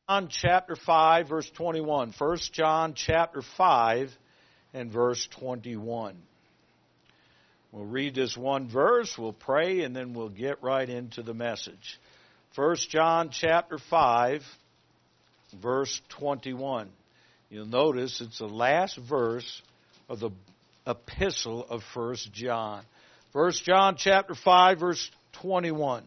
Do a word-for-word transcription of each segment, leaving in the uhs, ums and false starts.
John chapter five, verse twenty-one. First John chapter five and verse twenty-one. We'll read this one verse, we'll pray, and then we'll get right into the message. First John chapter five, verse twenty-one. You'll notice it's the last verse of the epistle of First John. First John chapter five, verse twenty-one.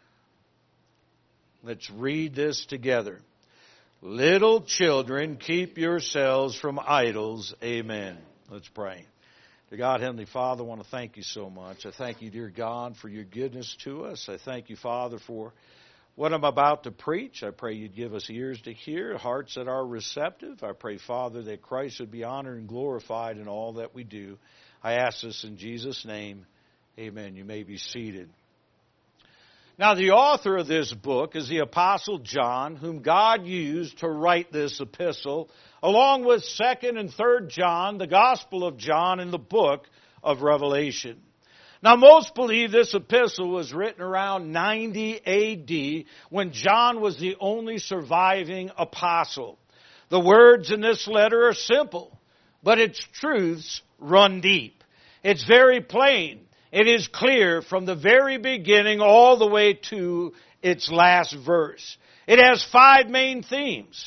Let's read this together. Little children, keep yourselves from idols. Amen. Let's pray. Dear God, Heavenly Father, I want to thank you so much. I thank you, dear God, for your goodness to us. I thank you, Father, for what I'm about to preach. I pray you'd give us ears to hear, hearts that are receptive. I pray, Father, that Christ would be honored and glorified in all that we do. I ask this in Jesus' name. Amen. You may be seated. Now, the author of this book is the Apostle John, whom God used to write this epistle, along with Second and Third John, the Gospel of John, and the book of Revelation. Now, most believe this epistle was written around ninety A D, when John was the only surviving apostle. The words in this letter are simple, but its truths run deep. It's very plain. It is clear from the very beginning all the way to its last verse. It has five main themes.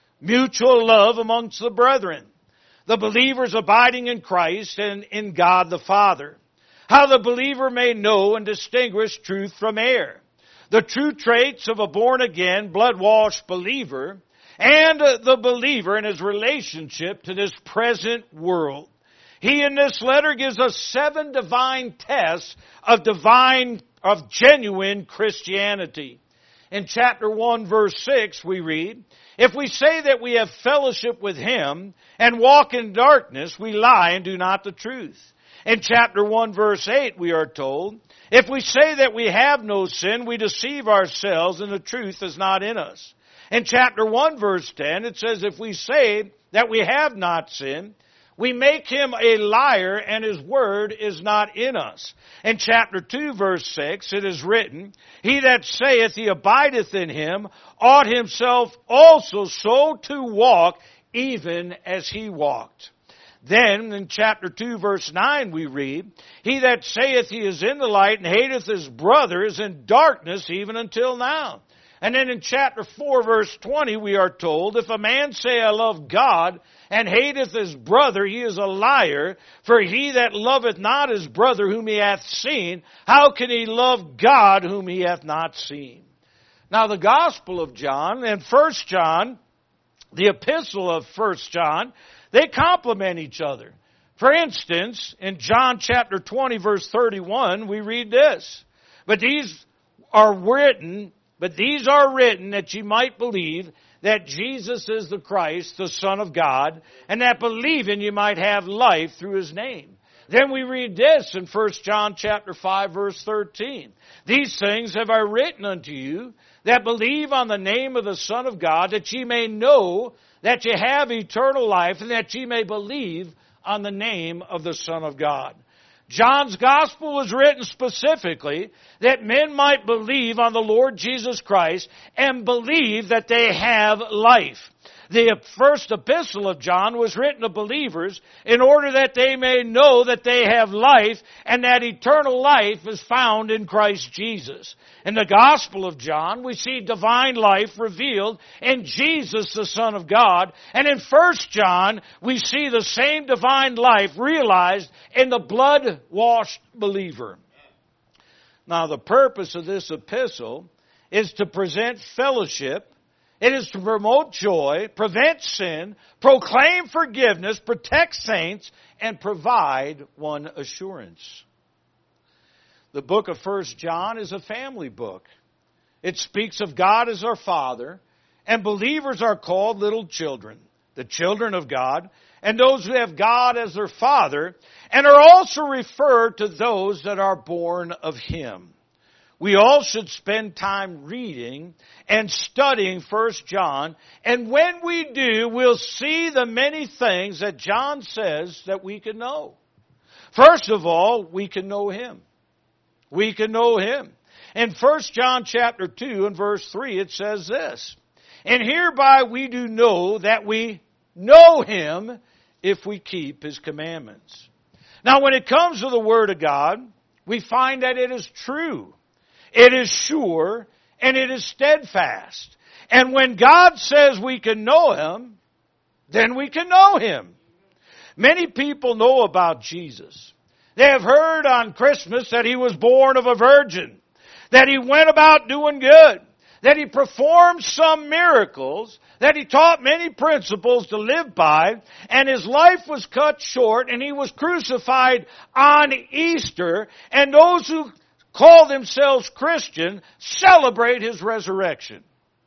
Mutual love amongst the brethren. The believers abiding in Christ and in God the Father. How the believer may know and distinguish truth from error. The true traits of a born-again, blood-washed believer. And the believer in his relationship to this present world. He in this letter gives us seven divine tests of divine, of genuine Christianity. In chapter one, verse six, we read, if we say that we have fellowship with Him and walk in darkness, we lie and do not the truth. In chapter one, verse eight, we are told, if we say that we have no sin, we deceive ourselves and the truth is not in us. In chapter one, verse ten, it says, if we say that we have not sinned, we make him a liar, and his word is not in us. In chapter two, verse six, it is written, he that saith he abideth in him ought himself also so to walk, even as he walked. Then, in chapter two, verse nine, we read, he that saith he is in the light and hateth his brother is in darkness even until now. And then in chapter four, verse twenty, we are told, if a man say, I love God, and hateth his brother, he is a liar. For he that loveth not his brother whom he hath seen, how can he love God whom he hath not seen? Now the Gospel of John and First John, the epistle of First John, they complement each other. For instance, in John chapter twenty, verse thirty-one, we read this, But these are written... But these are written that ye might believe that Jesus is the Christ, the Son of God, and that believing you might have life through His name. Then we read this in First John chapter five, verse thirteen. These things have I written unto you that believe on the name of the Son of God, that ye may know that ye have eternal life, and that ye may believe on the name of the Son of God. John's gospel was written specifically that men might believe on the Lord Jesus Christ and believe that they have life. The first epistle of John was written to believers in order that they may know that they have life and that eternal life is found in Christ Jesus. In the Gospel of John, we see divine life revealed in Jesus, the Son of God. And in First John, we see the same divine life realized in the blood-washed believer. Now, the purpose of this epistle is to present fellowship. It is to promote joy, prevent sin, proclaim forgiveness, protect saints, and provide one assurance. The book of First John is a family book. It speaks of God as our Father, and believers are called little children, the children of God, and those who have God as their Father, and are also referred to those that are born of Him. We all should spend time reading and studying First John. And when we do, we'll see the many things that John says that we can know. First of all, we can know Him. We can know Him. In First John chapter two and verse three, it says this, And hereby we do know that we know Him if we keep His commandments. Now when it comes to the Word of God, we find that it is true, it is sure, and it is steadfast. And when God says we can know Him, then we can know Him. Many people know about Jesus. They have heard on Christmas that He was born of a virgin, that He went about doing good, that He performed some miracles, that He taught many principles to live by, and His life was cut short, and He was crucified on Easter, and those who call themselves Christian celebrate His resurrection.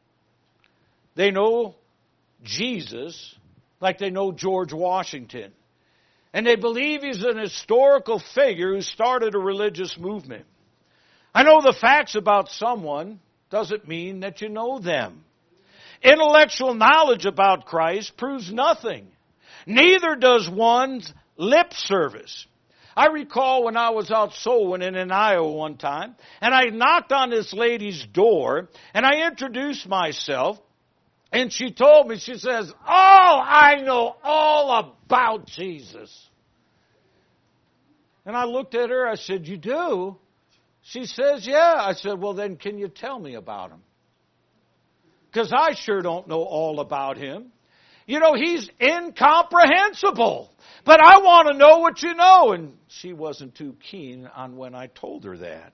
They know Jesus like they know George Washington. And they believe He's an historical figure who started a religious movement. I know the facts about someone doesn't mean that you know them. Intellectual knowledge about Christ proves nothing. Neither does one's lip service. I recall when I was out soul winning in Iowa one time, and I knocked on this lady's door, and I introduced myself, and she told me, she says, "Oh, I know all about Jesus." And I looked at her, I said, "You do?" She says, "Yeah." I said, "Well, then can you tell me about Him? Because I sure don't know all about Him. You know, He's incomprehensible. But I want to know what you know." And she wasn't too keen on when I told her that.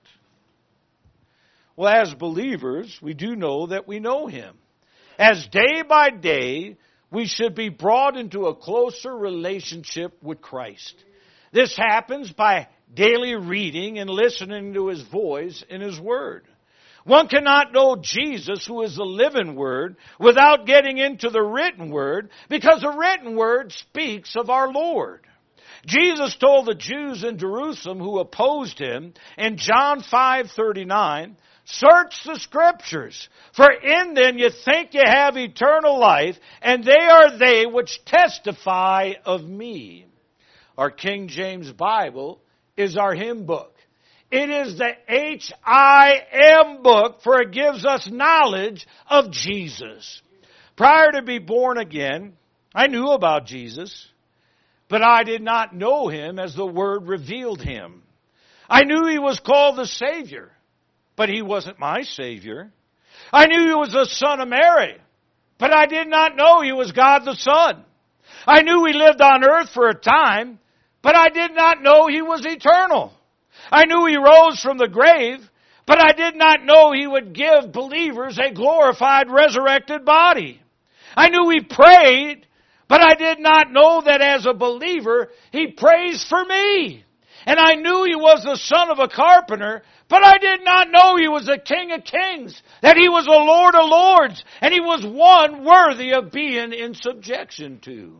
Well, as believers, we do know that we know Him. As day by day, we should be brought into a closer relationship with Christ. This happens by daily reading and listening to His voice in His Word. One cannot know Jesus, who is the living Word, without getting into the written Word, because the written Word speaks of our Lord. Jesus told the Jews in Jerusalem who opposed Him in John five thirty-nine, "Search the Scriptures, for in them you think you have eternal life, and they are they which testify of me." Our King James Bible is our hymn book. It is the H I M book, for it gives us knowledge of Jesus. Prior to being born again, I knew about Jesus, but I did not know Him as the Word revealed Him. I knew He was called the Savior, but He wasn't my Savior. I knew He was the Son of Mary, but I did not know He was God the Son. I knew He lived on earth for a time, but I did not know He was eternal. I knew He rose from the grave, but I did not know He would give believers a glorified, resurrected body. I knew He prayed, but I did not know that as a believer, He prays for me. And I knew He was the son of a carpenter, but I did not know He was the King of kings, that He was the Lord of lords, and He was one worthy of being in subjection to.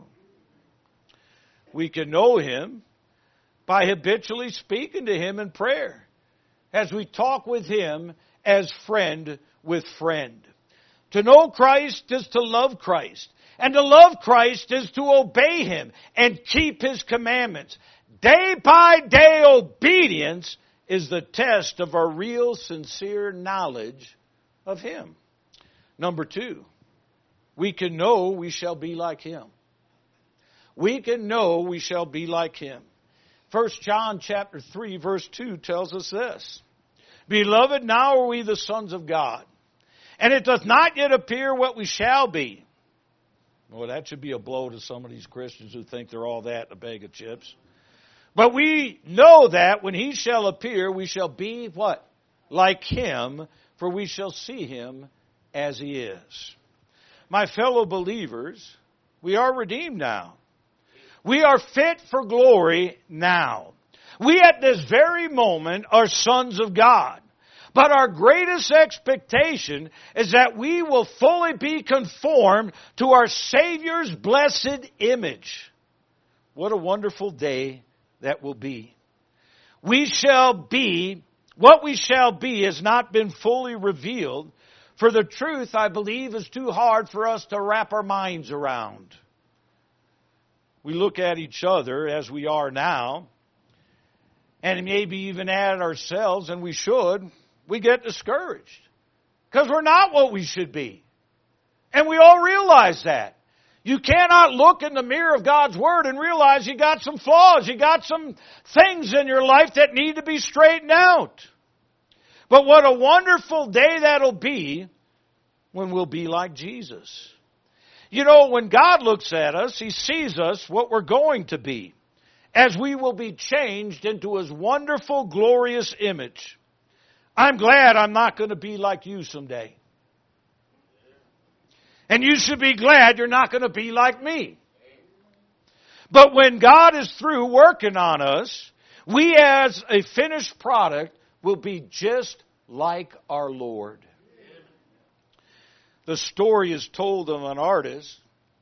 We can know Him by habitually speaking to Him in prayer, as we talk with Him as friend with friend. To know Christ is to love Christ, and to love Christ is to obey Him and keep His commandments. Day by day obedience is the test of our real, sincere knowledge of Him. Number two, we can know we shall be like Him. We can know we shall be like Him. First John chapter three, verse two tells us this: "Beloved, now are we the sons of God, and it doth not yet appear what we shall be." Well, that should be a blow to some of these Christians who think they're all that in a bag of chips. "But we know that when He shall appear, we shall be" what? "Like Him, for we shall see Him as He is." My fellow believers, we are redeemed now. We are fit for glory now. We at this very moment are sons of God. But our greatest expectation is that we will fully be conformed to our Savior's blessed image. What a wonderful day that will be. We shall be, what we shall be has not been fully revealed, for the truth, I believe, is too hard for us to wrap our minds around. We look at each other as we are now, and maybe even at ourselves, and we should, we get discouraged because we're not what we should be. And we all realize that. You cannot look in the mirror of God's Word and realize you got some flaws. You got some things in your life that need to be straightened out. But what a wonderful day that'll be when we'll be like Jesus. You know, when God looks at us, He sees us what we're going to be, as we will be changed into His wonderful, glorious image. I'm glad I'm not going to be like you someday. And you should be glad you're not going to be like me. But when God is through working on us, we as a finished product will be just like our Lord. The story is told of an artist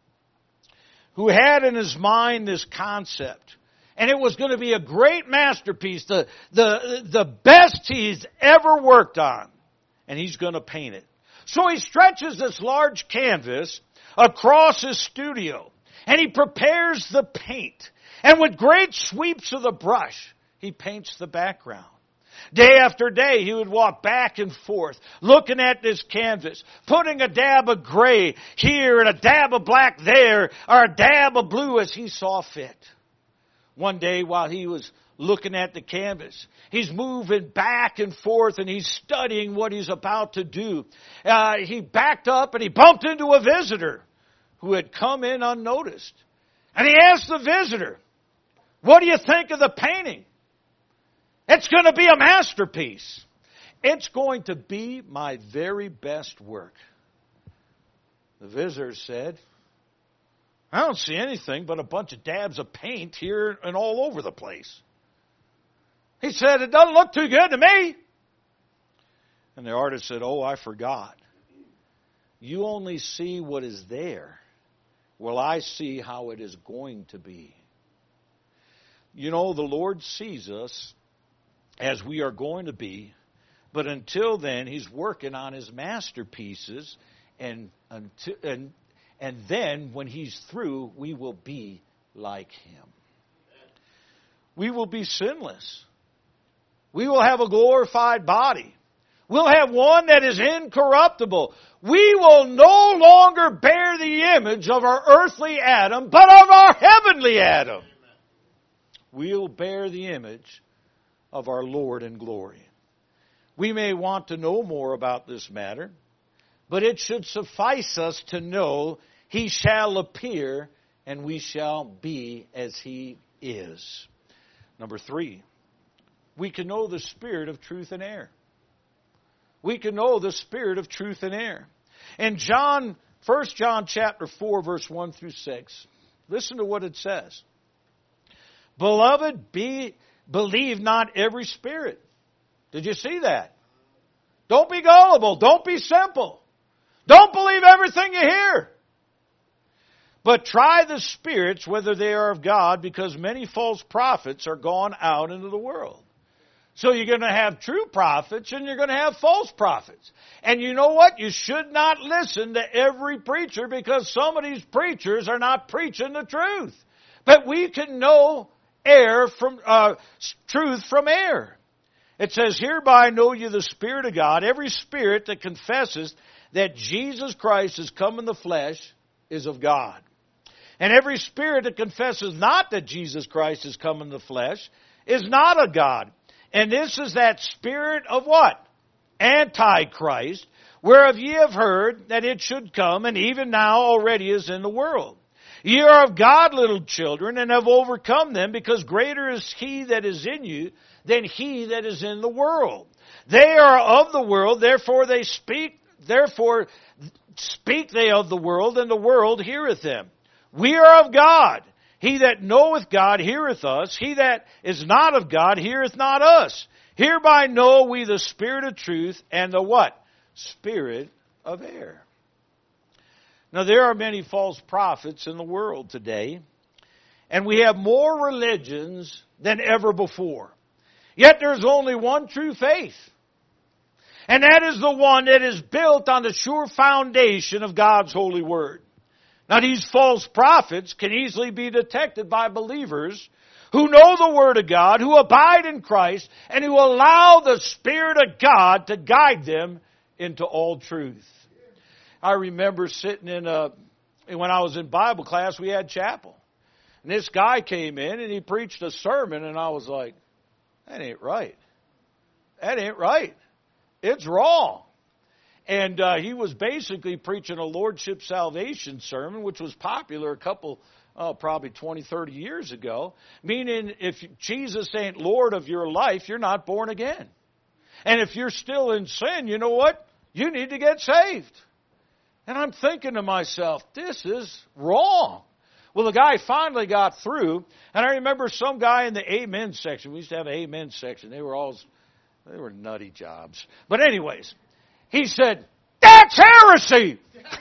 who had in his mind this concept. And it was going to be a great masterpiece, the, the, the best he's ever worked on. And he's going to paint it. So he stretches this large canvas across his studio. And he prepares the paint. And with great sweeps of the brush, he paints the background. Day after day, he would walk back and forth, looking at this canvas, putting a dab of gray here and a dab of black there, or a dab of blue as he saw fit. One day, while he was looking at the canvas, he's moving back and forth and he's studying what he's about to do. Uh, he backed up and he bumped into a visitor who had come in unnoticed. And he asked the visitor, "What do you think of the painting?" "It's going to be a masterpiece. It's going to be my very best work." The visitor said, "I don't see anything but a bunch of dabs of paint here and all over the place." He said, "It doesn't look too good to me." And the artist said, "Oh, I forgot. You only see what is there. Well, I see how it is going to be." You know, the Lord sees us as we are going to be, but until then, He's working on His masterpieces, and until, and and then when He's through, we will be like Him. We will be sinless. We will have a glorified body. We'll have one that is incorruptible. We will no longer bear the image of our earthly Adam, but of our heavenly Adam. We'll bear the image of our Lord in glory. We may want to know more about this matter, but it should suffice us to know He shall appear and we shall be as He is. Number three, we can know the spirit of truth and error. We can know the spirit of truth and error. In John, First John chapter four, verse one through six, listen to what it says. "Beloved, be believe not every spirit." Did you see that? Don't be gullible. Don't be simple. Don't believe everything you hear. "But try the spirits whether they are of God, because many false prophets are gone out into the world." So you're going to have true prophets and you're going to have false prophets. And you know what? You should not listen to every preacher, because some of these preachers are not preaching the truth. But we can know error from uh, truth from error. It says, "Hereby know you the Spirit of God. Every spirit that confesses that Jesus Christ is come in the flesh is of God. And every spirit that confesses not that Jesus Christ is come in the flesh is not of God. And this is that spirit of" what? "Antichrist, whereof ye have heard that it should come, and even now already is in the world. Ye are of God, little children, and have overcome them, because greater is He that is in you than he that is in the world. They are of the world, therefore they speak, therefore speak they of the world, and the world heareth them. We are of God. He that knoweth God heareth us. He that is not of God heareth not us. Hereby know we the spirit of truth and the what? Spirit of error. Now there are many false prophets in the world today, and we have more religions than ever before. Yet there's only one true faith. And that is the one that is built on the sure foundation of God's holy word. Now these false prophets can easily be detected by believers who know the Word of God, who abide in Christ, and who allow the Spirit of God to guide them into all truth. I remember sitting in a, when I was in Bible class, we had chapel. And this guy came in and he preached a sermon, and I was like, that ain't right. That ain't right. It's wrong. And uh, he was basically preaching a Lordship Salvation sermon, which was popular a couple, oh, probably twenty, thirty years ago. Meaning, if Jesus ain't Lord of your life, you're not born again. And if you're still in sin, you know what? You need to get saved. And I'm thinking to myself, this is wrong. Well, the guy finally got through, and I remember some guy in the amen section. We used to have an amen section. They were all, they were nutty jobs. But anyways, he said, that's heresy!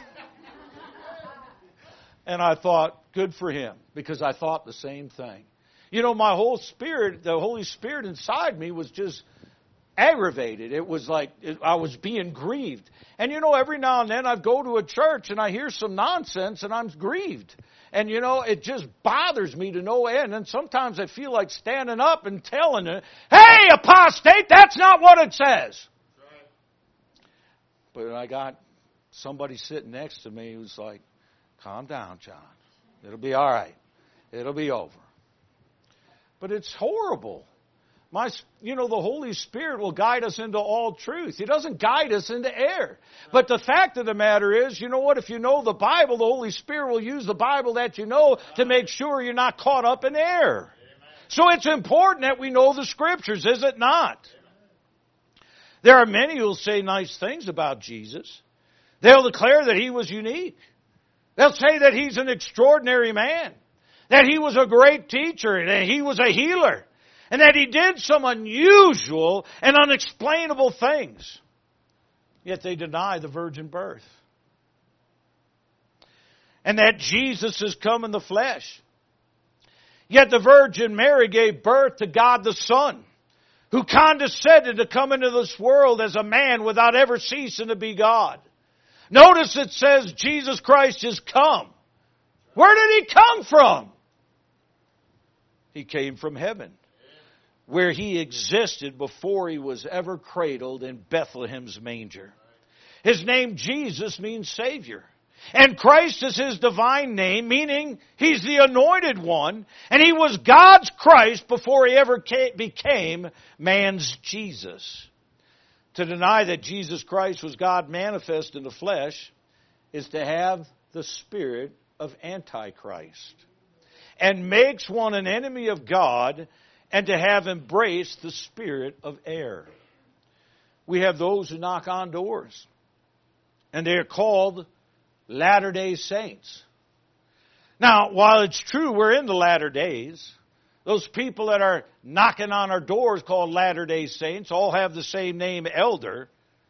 And I thought, good for him, because I thought the same thing. You know, my whole spirit, the Holy Spirit inside me was just aggravated. It was like it, I was being grieved. And you know, every now and then I go to a church and I hear some nonsense and I'm grieved. And you know, it just bothers me to no end. And sometimes I feel like standing up and telling it, hey, apostate, that's not what it says. Right. But I got somebody sitting next to me who's like, calm down, John. It'll be all right. It'll be over. But it's horrible. My, you know, the Holy Spirit will guide us into all truth. He doesn't guide us into error. But the fact of the matter is, you know what, if you know the Bible, the Holy Spirit will use the Bible that you know to make sure you're not caught up in error. So it's important that we know the Scriptures, is it not? There are many who will say nice things about Jesus. They'll declare that He was unique. They'll say that He's an extraordinary man, that He was a great teacher, and that He was a healer, and that He did some unusual and unexplainable things. Yet they deny the virgin birth. And that Jesus has come in the flesh. Yet the Virgin Mary gave birth to God the Son, who condescended to come into this world as a man without ever ceasing to be God. Notice it says Jesus Christ has come. Where did He come from? He came from heaven, where He existed before He was ever cradled in Bethlehem's manger. His name Jesus means Savior. And Christ is His divine name, meaning He's the anointed one. And He was God's Christ before He ever became man's Jesus. To deny that Jesus Christ was God manifest in the flesh is to have the spirit of Antichrist, and makes one an enemy of God, and to have embraced the spirit of error. We have those who knock on doors, and they are called Latter-day Saints. Now, while it's true we're in the latter days, those people that are knocking on our doors called Latter-day Saints all have the same name, Elder.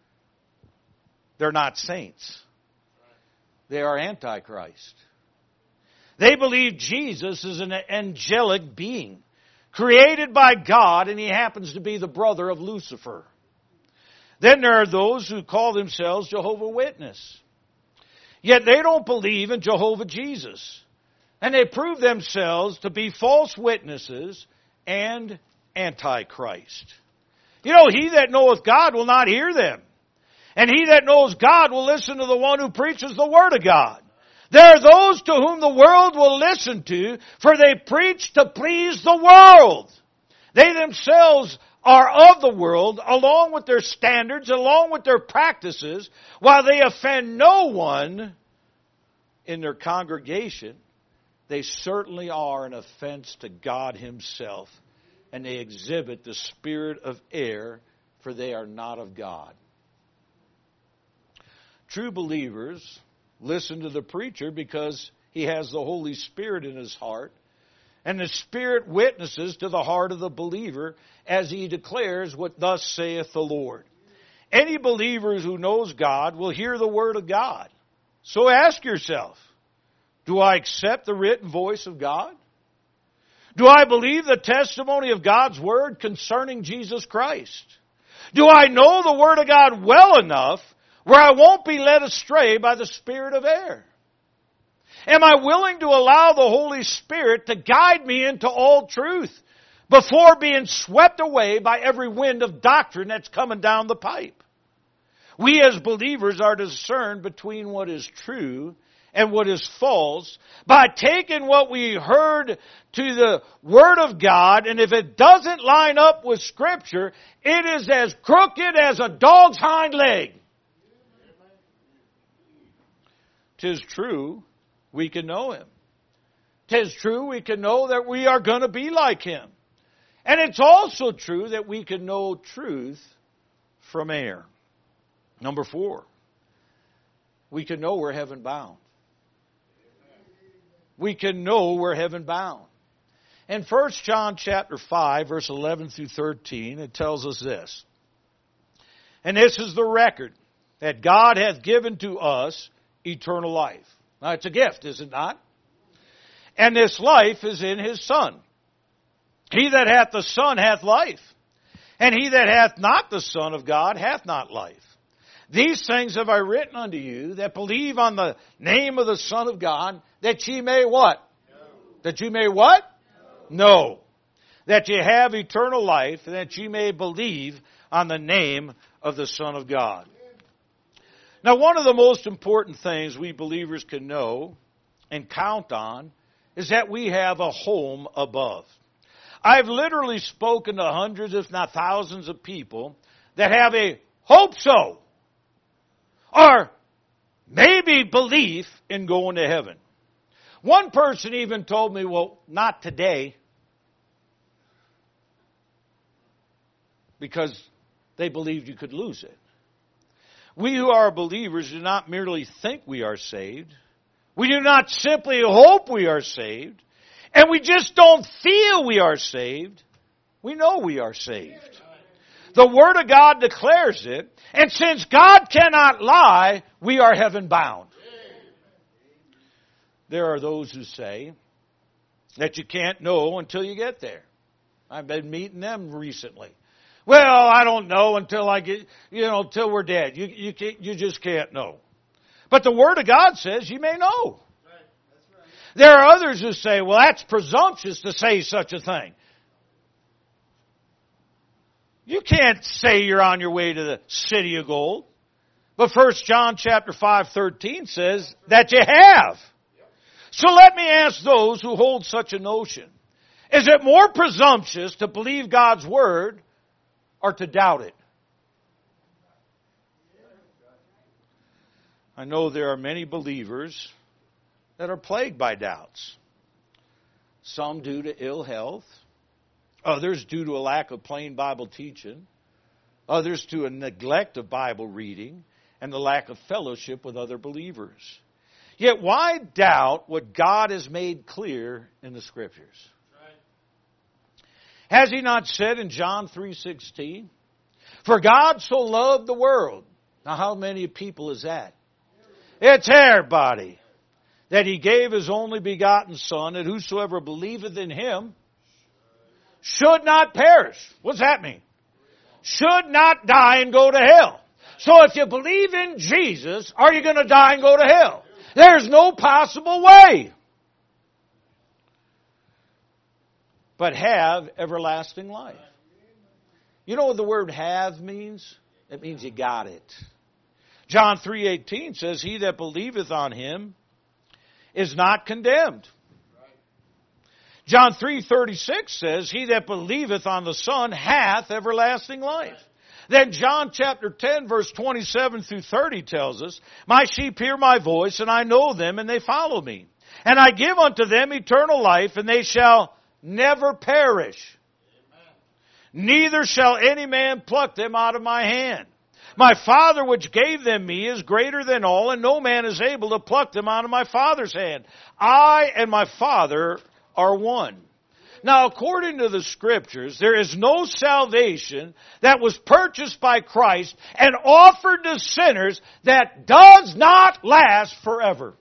They're not saints. They are Antichrist. They believe Jesus is an angelic being, created by God, and He happens to be the brother of Lucifer. Then there are those who call themselves Jehovah's Witnesses. Yet they don't believe in Jehovah Jesus. And they prove themselves to be false witnesses and Antichrist. You know, he that knoweth God will not hear them. And he that knows God will listen to the one who preaches the Word of God. There are those to whom the world will listen to, for they preach to please the world. They themselves are of the world, along with their standards, along with their practices, while they offend no one in their congregation. They certainly are an offense to God Himself, and they exhibit the spirit of error, for they are not of God. True believers listen to the preacher because he has the Holy Spirit in his heart, and the Spirit witnesses to the heart of the believer as he declares what thus saith the Lord. Any believer who knows God will hear the Word of God. So ask yourself, do I accept the written voice of God? Do I believe the testimony of God's Word concerning Jesus Christ? Do I know the Word of God well enough where I won't be led astray by the spirit of error? Am I willing to allow the Holy Spirit to guide me into all truth before being swept away by every wind of doctrine that's coming down the pipe? We as believers are to discern between what is true and what is false by taking what we heard to the Word of God, and if it doesn't line up with Scripture, it is as crooked as a dog's hind leg. 'Tis true, we can know Him. 'Tis true, we can know that we are going to be like Him. And it's also true that we can know truth from error. Number four, we can know we're heaven bound. We can know we're heaven bound. In First John chapter five, verse eleven through thirteen, it tells us this. And this is the record, that God hath given to us eternal life. Now, it's a gift, is it not? And this life is in His Son. He that hath the Son hath life. And he that hath not the Son of God hath not life. These things have I written unto you that believe on the name of the Son of God, that ye may what? No. That ye may what? No. no. That ye have eternal life, and that ye may believe on the name of the Son of God. Now, one of the most important things we believers can know and count on is that we have a home above. I've literally spoken to hundreds, if not thousands of people that have a hope so, or maybe belief in going to heaven. One person even told me, well, not today, because they believed you could lose it. We who are believers do not merely think we are saved. We do not simply hope we are saved. And we just don't feel we are saved. We know we are saved. The Word of God declares it. And since God cannot lie, we are heaven bound. There are those who say that you can't know until you get there. I've been meeting them recently. Well, I don't know until I get, you know, until we're dead. You, you, can't, you just can't know. But the Word of God says you may know. There are others who say, well, that's presumptuous to say such a thing. You can't say you're on your way to the city of gold. But First John chapter five thirteen says that you have. So let me ask those who hold such a notion. Is it more presumptuous to believe God's Word or to doubt it? I know there are many believers that are plagued by doubts. Some due to ill health. Others due to a lack of plain Bible teaching. Others to a neglect of Bible reading and the lack of fellowship with other believers. Yet why doubt what God has made clear in the Scriptures? Has He not said in John three sixteen, for God so loved the world. Now how many people is that? It's everybody. That He gave His only begotten Son, that whosoever believeth in Him should not perish. What's that mean? Should not die and go to hell. So if you believe in Jesus, are you going to die and go to hell? There's no possible way. But have everlasting life. You know what the word have means? It means you got it. John three eighteen says, he that believeth on Him is not condemned. John three thirty-six says, he that believeth on the Son hath everlasting life. Then John chapter ten, verse twenty-seven through thirty tells us, my sheep hear my voice, and I know them, and they follow me. And I give unto them eternal life, and they shall never perish. Amen. Neither shall any man pluck them out of my hand. My Father which gave them me is greater than all, and no man is able to pluck them out of my Father's hand. I and my Father are one. Now, according to the Scriptures, there is no salvation that was purchased by Christ and offered to sinners that does not last forever.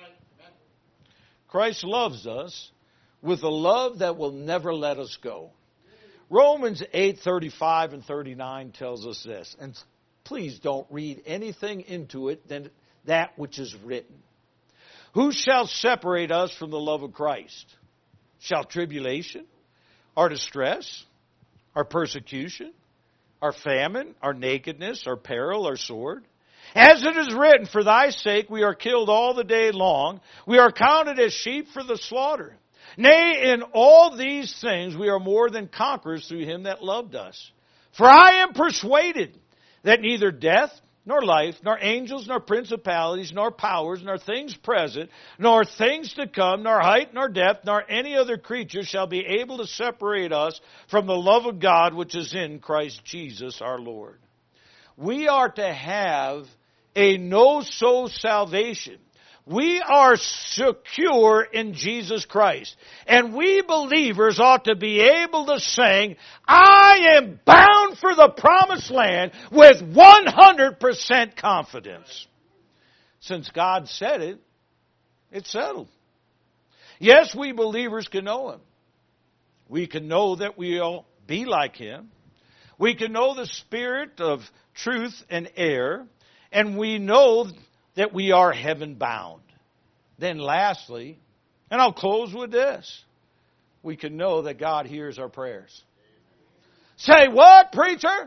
Christ loves us with a love that will never let us go. Romans eight thirty-five and thirty-nine tells us this, and please don't read anything into it than that which is written. Who shall separate us from the love of Christ? Shall tribulation, or distress, or persecution, or famine, or nakedness, or peril, or sword? As it is written, for thy sake we are killed all the day long. We are counted as sheep for the slaughter. Nay, in all these things we are more than conquerors through him that loved us. For I am persuaded that neither death, nor life, nor angels, nor principalities, nor powers, nor things present, nor things to come, nor height, nor depth, nor any other creature shall be able to separate us from the love of God which is in Christ Jesus our Lord. We are to have a no-so salvation. We are secure in Jesus Christ. And we believers ought to be able to sing, I am bound for the promised land with one hundred percent confidence. Since God said it, it's settled. Yes, we believers can know Him. We can know that we'll be like Him. We can know the spirit of truth and error. And we know that we are heaven bound. Then lastly, and I'll close with this, we can know that God hears our prayers. Say what, preacher?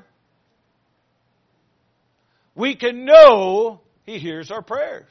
We can know He hears our prayers.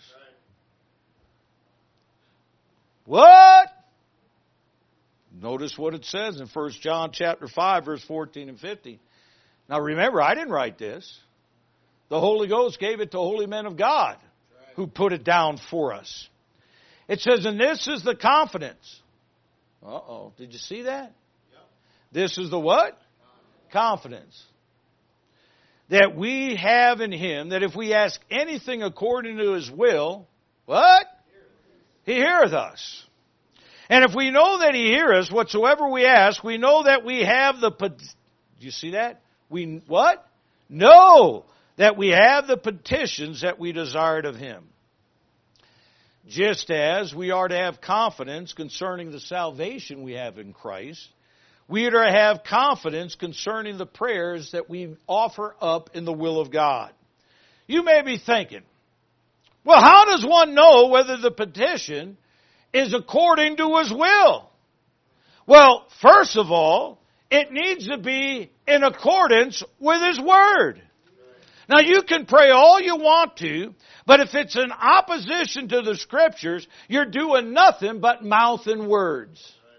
What? Notice what it says in First John chapter five, verse fourteen and fifteen. Now remember, I didn't write this. The Holy Ghost gave it to holy men of God who put it down for us. It says, and this is the confidence. Uh-oh. Did you see that? Yep. This is the what? Confidence. That we have in Him, that if we ask anything according to His will, what? He heareth us. And if we know that He heareth us, whatsoever we ask, we know that we have the... Do you see that? We what? Know that we have the petitions that we desired of Him. Just as we are to have confidence concerning the salvation we have in Christ, we are to have confidence concerning the prayers that we offer up in the will of God. You may be thinking, well, how does one know whether the petition is according to His will? Well, first of all, it needs to be in accordance with His Word. Now, you can pray all you want to, but if it's in opposition to the Scriptures, you're doing nothing but mouthing words.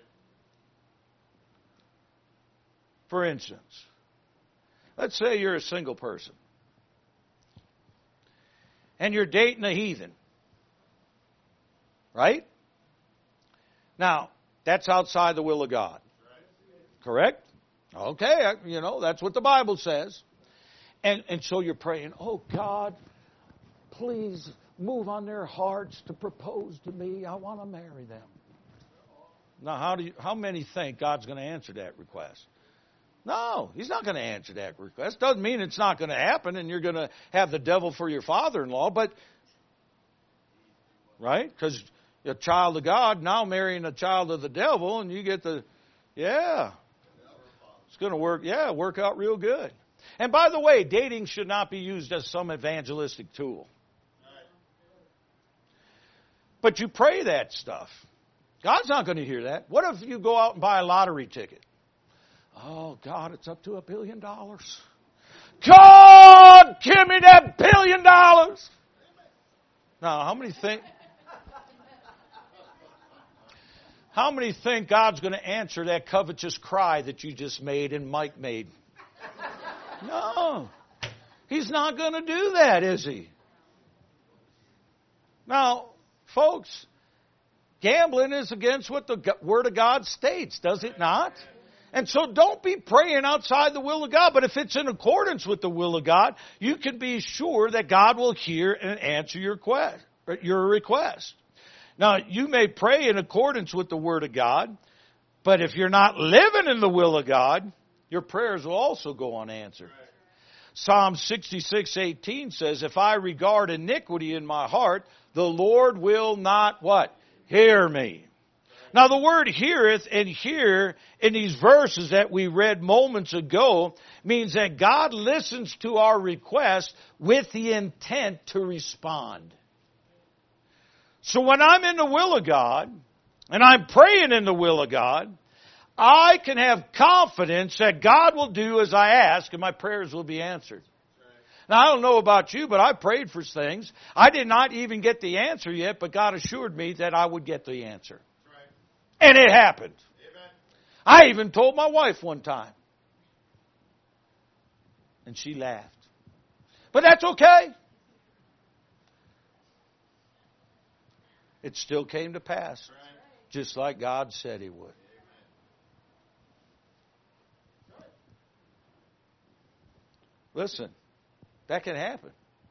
For instance, let's say you're a single person, and you're dating a heathen. Right? Now, that's outside the will of God. Correct? Okay, you know, that's what the Bible says. And, and so you're praying, oh God, please move on their hearts to propose to me. I want to marry them. Now, how do you, how many think God's going to answer that request? No, He's not going to answer that request. Doesn't mean it's not going to happen and you're going to have the devil for your father-in-law, but, right? Because a child of God now marrying a child of the devil and you get the, yeah, it's going to work, yeah, work out real good. And by the way, dating should not be used as some evangelistic tool. But you pray that stuff. God's not going to hear that. What if you go out and buy a lottery ticket? Oh, God, it's up to a billion dollars. God, give me that billion dollars. Now, how many think... How many think God's going to answer that covetous cry that you just made and Mike made? No. He's not going to do that, is He? Now, folks, gambling is against what the Word of God states, does it not? And so don't be praying outside the will of God. But if it's in accordance with the will of God, you can be sure that God will hear and answer your request. Your request. Now, you may pray in accordance with the Word of God, but if you're not living in the will of God, your prayers will also go unanswered. Right. Psalm sixty-six eighteen says, if I regard iniquity in my heart, the Lord will not, what? Hear me. Now, the word heareth and hear in these verses that we read moments ago means that God listens to our request with the intent to respond. So when I'm in the will of God, and I'm praying in the will of God, I can have confidence that God will do as I ask, and my prayers will be answered. Now, I don't know about you, but I prayed for things. I did not even get the answer yet, but God assured me that I would get the answer. Right. And it happened. Amen. I even told my wife one time. And she laughed. But that's okay. It still came to pass. Right. Just like God said He would. Listen, that can happen.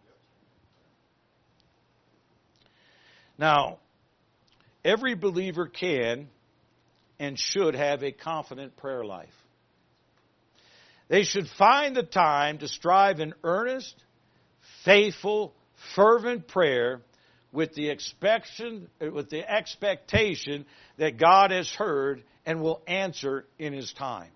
Now, every believer can and should have a confident prayer life. They should find the time to strive in earnest, faithful, fervent prayer with the expectation, with the expectation that God has heard and will answer in His time.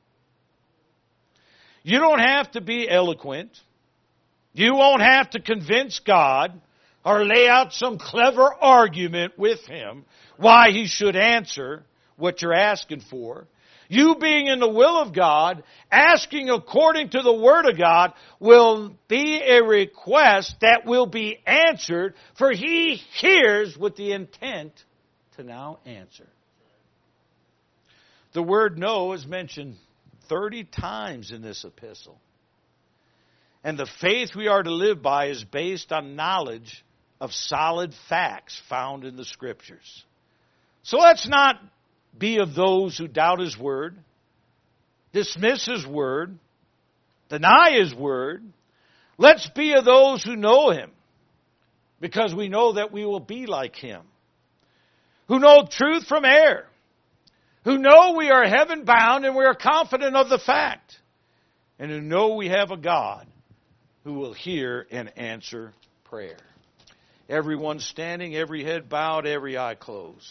You don't have to be eloquent. You won't have to convince God or lay out some clever argument with Him why He should answer what you're asking for. You being in the will of God, asking according to the Word of God, will be a request that will be answered, for He hears with the intent to now answer. The word "know" is mentioned thirty times in this epistle. And the faith we are to live by is based on knowledge of solid facts found in the Scriptures. So let's not be of those who doubt His Word, dismiss His Word, deny His Word. Let's be of those who know Him, because we know that we will be like Him, who know truth from error, who know we are heaven bound and we are confident of the fact, and who know we have a God who will hear and answer prayer. Everyone standing, every head bowed, every eye closed.